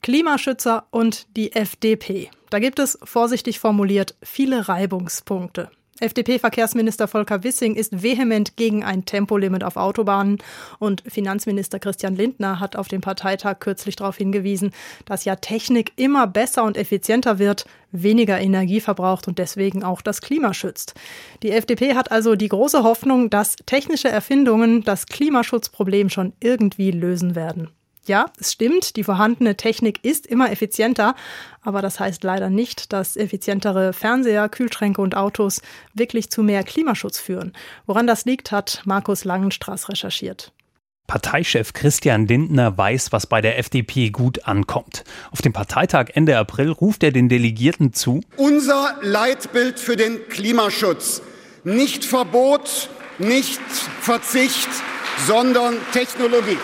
Klimaschützer und die FDP. Da gibt es, vorsichtig formuliert, viele Reibungspunkte. FDP-Verkehrsminister Volker Wissing ist vehement gegen ein Tempolimit auf Autobahnen und Finanzminister Christian Lindner hat auf dem Parteitag kürzlich darauf hingewiesen, dass ja Technik immer besser und effizienter wird, weniger Energie verbraucht und deswegen auch das Klima schützt. Die FDP hat also die große Hoffnung, dass technische Erfindungen das Klimaschutzproblem schon irgendwie lösen werden. Ja, es stimmt, die vorhandene Technik ist immer effizienter, aber das heißt leider nicht, dass effizientere Fernseher, Kühlschränke und Autos wirklich zu mehr Klimaschutz führen. Woran das liegt, hat Markus Langenstraß recherchiert. Parteichef Christian Lindner weiß, was bei der FDP gut ankommt. Auf dem Parteitag Ende April ruft er den Delegierten zu: Unser Leitbild für den Klimaschutz. Nicht Verbot, nicht Verzicht, sondern Technologie.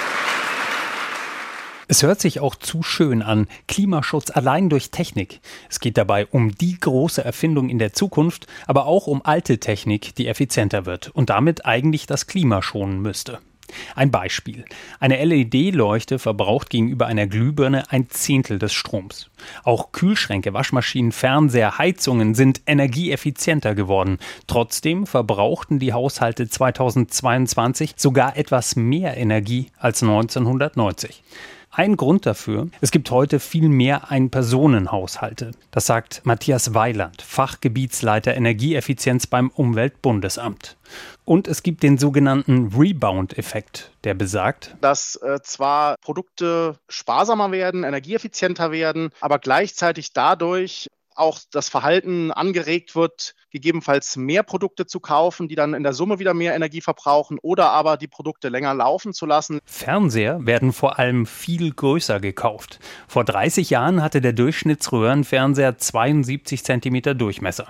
Es hört sich auch zu schön an, Klimaschutz allein durch Technik. Es geht dabei um die große Erfindung in der Zukunft, aber auch um alte Technik, die effizienter wird und damit eigentlich das Klima schonen müsste. Ein Beispiel. Eine LED-Leuchte verbraucht gegenüber einer Glühbirne 1/10 des Stroms. Auch Kühlschränke, Waschmaschinen, Fernseher, Heizungen sind energieeffizienter geworden. Trotzdem verbrauchten die Haushalte 2022 sogar etwas mehr Energie als 1990. Ein Grund dafür: es gibt heute viel mehr Ein-Personen-Haushalte. Das sagt Matthias Weiland, Fachgebietsleiter Energieeffizienz beim Umweltbundesamt. Und es gibt den sogenannten Rebound-Effekt, der besagt, dass zwar Produkte sparsamer werden, energieeffizienter werden, aber gleichzeitig dadurch auch das Verhalten angeregt wird, gegebenenfalls mehr Produkte zu kaufen, die dann in der Summe wieder mehr Energie verbrauchen oder aber die Produkte länger laufen zu lassen. Fernseher werden vor allem viel größer gekauft. Vor 30 Jahren hatte der Durchschnittsröhrenfernseher 72 cm Durchmesser.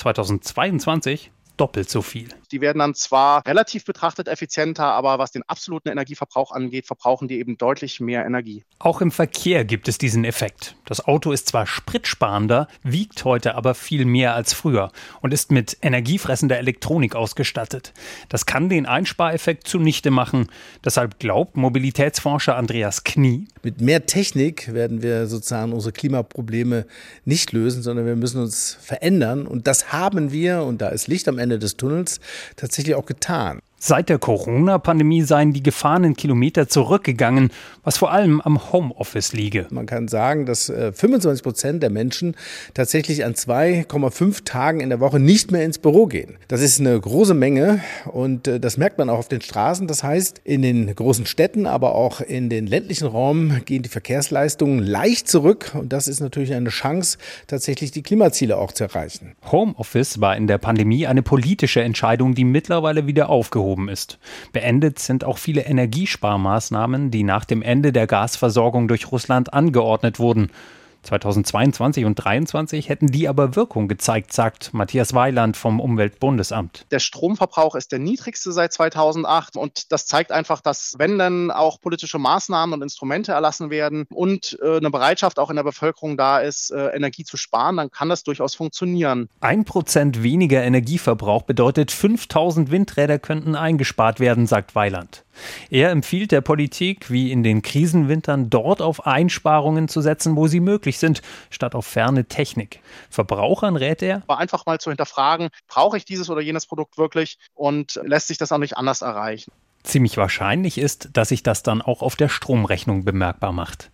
2022 doppelt so viel. Die werden dann zwar relativ betrachtet effizienter, aber was den absoluten Energieverbrauch angeht, verbrauchen die eben deutlich mehr Energie. Auch im Verkehr gibt es diesen Effekt. Das Auto ist zwar spritsparender, wiegt heute aber viel mehr als früher und ist mit energiefressender Elektronik ausgestattet. Das kann den Einspareffekt zunichte machen. Deshalb glaubt Mobilitätsforscher Andreas Knie: Mit mehr Technik werden wir sozusagen unsere Klimaprobleme nicht lösen, sondern wir müssen uns verändern. Und das haben wir, und da ist Licht am Ende des Tunnels, tatsächlich auch getan. Seit der Corona-Pandemie seien die gefahrenen Kilometer zurückgegangen, was vor allem am Homeoffice liege. Man kann sagen, dass 25% der Menschen tatsächlich an 2,5 Tagen in der Woche nicht mehr ins Büro gehen. Das ist eine große Menge und das merkt man auch auf den Straßen. Das heißt, in den großen Städten, aber auch in den ländlichen Raum gehen die Verkehrsleistungen leicht zurück. Und das ist natürlich eine Chance, tatsächlich die Klimaziele auch zu erreichen. Homeoffice war in der Pandemie eine politische Entscheidung, die mittlerweile wieder aufgehoben ist. Beendet sind auch viele Energiesparmaßnahmen, die nach dem Ende der Gasversorgung durch Russland angeordnet wurden. 2022 und 2023 hätten die aber Wirkung gezeigt, sagt Matthias Weiland vom Umweltbundesamt. Der Stromverbrauch ist der niedrigste seit 2008 und das zeigt einfach, dass wenn dann auch politische Maßnahmen und Instrumente erlassen werden und eine Bereitschaft auch in der Bevölkerung da ist, Energie zu sparen, dann kann das durchaus funktionieren. 1% weniger Energieverbrauch bedeutet, 5000 Windräder könnten eingespart werden, sagt Weiland. Er empfiehlt der Politik, wie in den Krisenwintern, dort auf Einsparungen zu setzen, wo sie möglich sind, statt auf ferne Technik. Verbrauchern rät er, aber einfach mal zu hinterfragen, brauche ich dieses oder jenes Produkt wirklich und lässt sich das auch nicht anders erreichen. Ziemlich wahrscheinlich ist, dass sich das dann auch auf der Stromrechnung bemerkbar macht.